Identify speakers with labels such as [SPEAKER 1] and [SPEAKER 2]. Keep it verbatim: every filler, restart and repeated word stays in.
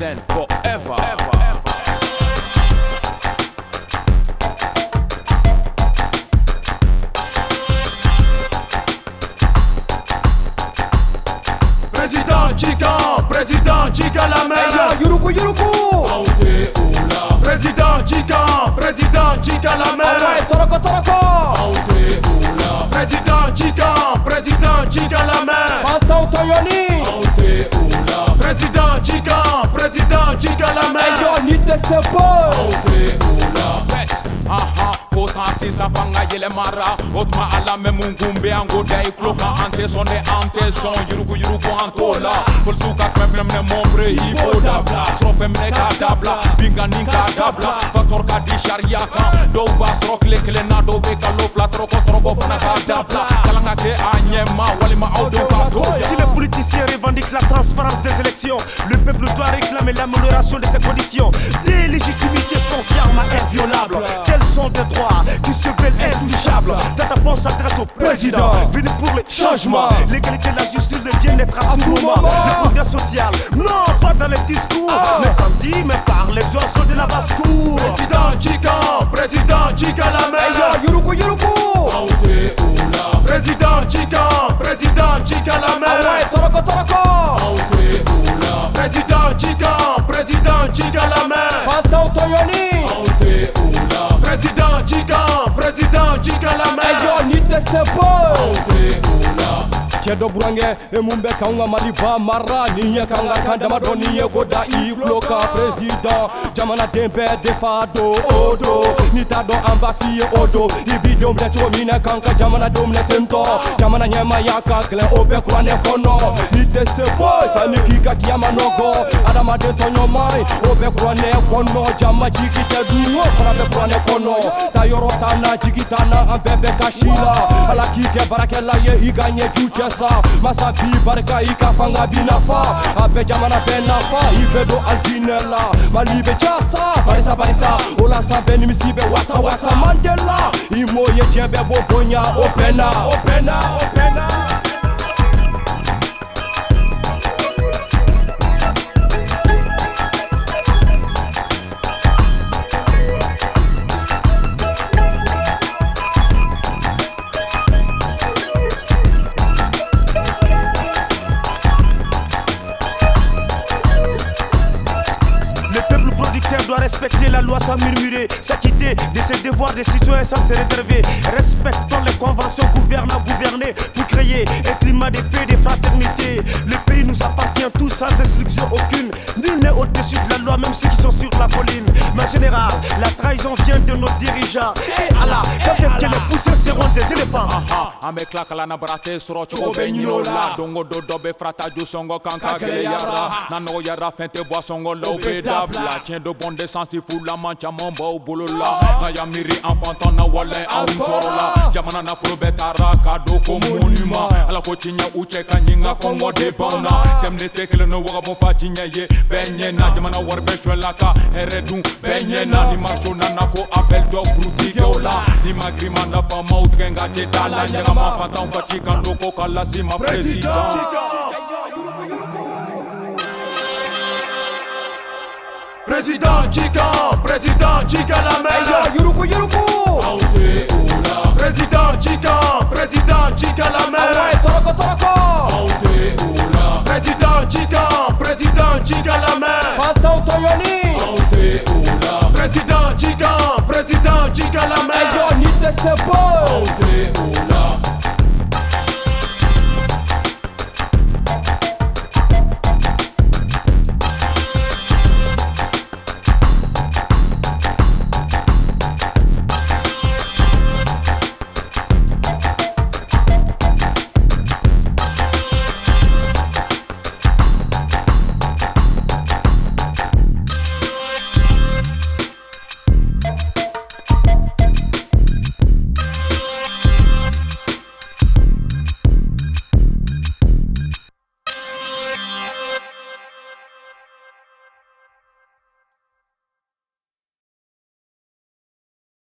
[SPEAKER 1] represent forever.
[SPEAKER 2] Président Chika, Président Chika la main.
[SPEAKER 3] Hey, yuruku yuruku.
[SPEAKER 2] Aouté oula. Président Chika, Président Chika la main.
[SPEAKER 3] Ah ouais, toroko toroko.
[SPEAKER 2] Aouté oula. Président Chika, Président Chika la main.
[SPEAKER 3] Fantao Toyoni.
[SPEAKER 2] Aouté oula. Président Chika, Président Chika la main.
[SPEAKER 3] Hey yo, nite sepo.
[SPEAKER 2] Aouté oula.
[SPEAKER 1] Yes, aha, potensi safanga yele mara. Otma ala me mungumbe ango dai kloka ante sonde ante son yuruku yuruku antola. Polsuka kremlem ne mombre hipo dabla. Srofe mne ka dabla, binga ninka dabla. Pator ka di sharia kan. Do bas rock le kele na do beka lo fla troko trobo fana ka dabla. Kalanga ke anyema walima audo ka toya.
[SPEAKER 4] Si les politiciens revendiquent la transparence des élections, le peuple doit réclamer l'amélioration de ses conditions. Des légitimités foncièrement inviolables. Quels sont des droits qui se veulent intouchables? Tata pense s'adresse au président, venu pour les changements. L'égalité, la justice, le bien-être à tout moment. Le progrès social, non pas dans les discours, mais samedi, mais par les os de la basse-cour.
[SPEAKER 2] Président Chika, Président Chika la main.
[SPEAKER 3] Hey yo, yuruku yuruku.
[SPEAKER 2] Aouté oula. Président Chika, Président Chika la main.
[SPEAKER 3] Ah ouais, toroko toroko.
[SPEAKER 2] Aouté oula. Président Chika, Président Chika la main.
[SPEAKER 3] Fantao Toyoni.
[SPEAKER 2] Aouté oula. Président Chika, Président Chika la main.
[SPEAKER 3] Hey yo, nite sepo.
[SPEAKER 2] Aouté oula.
[SPEAKER 3] Chedo burange emumbe kanga maliba mara niye kanga kandama doniye goda ikloka president jamana dembe defado odo nitado amba fiye odo ibido mlecho mine kanga jamana domle tento jamana nyema yaka kle obe kwane kono nite sebo sani kika kiyama nogo adama de tonyo mai obe kwane kono jama jikite duno kona be kwane kono tayoro tana jikitana ambebe kashila ala kike barakela ye iganye juche masa bi barka ika fanga binafa abe jamana benafa ibedo aldinela malibe chasa barisa barisa ola sabe ni misibe wasa wasa mandela imo ye jebe bobonya opena opena opena.
[SPEAKER 4] Doit respecter la loi sans murmurer, s'acquitter de ses devoirs de citoyens sans se réserver. Respectons les conventions gouvernant gouverner pour créer un climat de paix et de fraternité. Le pays nous appartient tous sans instruction aucune. Nul n'est au-dessus de la loi, même ceux qui sont sur la colline. Mais en général, la trahison vient de nos dirigeants. Et Allah, quand est-ce que les poussières seront des éléphants?
[SPEAKER 1] Ame klakala na brate soro chogo benyinola dongo dodo be frata ju songo kanka gele yara nano yara fente boisongo lobe dabla tien de bonde sensi fula mancha mombo bolola na yamiri enfanton na wale autorola jamana na probe taraka do ko monument ala ko tinya uche kanyinga kongo de bona semne tekele no waga bon patinya ye benye na jamana warbe shwela ka heredun benye na ni marcho na nako appel do bruti gola ni magrima na fama utkenga chetala nyanga mafata mfachika ndoko kala sima president.
[SPEAKER 2] Président Chika, Président Chika la main.
[SPEAKER 3] Hey yo, yuruku yuruku.
[SPEAKER 2] Aouté oula. Président Chika, Président Chika la main.
[SPEAKER 3] Ah ouais, toroko toroko.
[SPEAKER 2] Aouté oula. Président Chika, Président Chika la main.
[SPEAKER 3] Fantao Toyoni.
[SPEAKER 2] Aouté oula. Président Chika, Président Chika la main.
[SPEAKER 3] Hey yo, nite sepo.
[SPEAKER 2] Aouté oula.